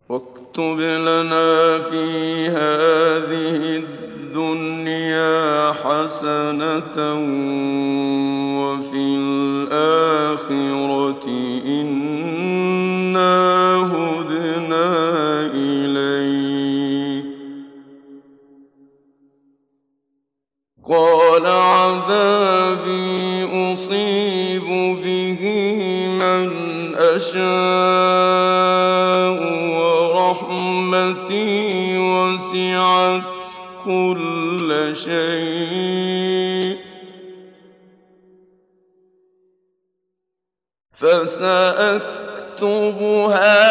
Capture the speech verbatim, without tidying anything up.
واكتب لنا في هذه الدنيا حسنة وفي الآخرة إنا هدنا إليك. قال عذابي أصيب به من أشاء ورحمتي وسعت كل شيء فسأكتبها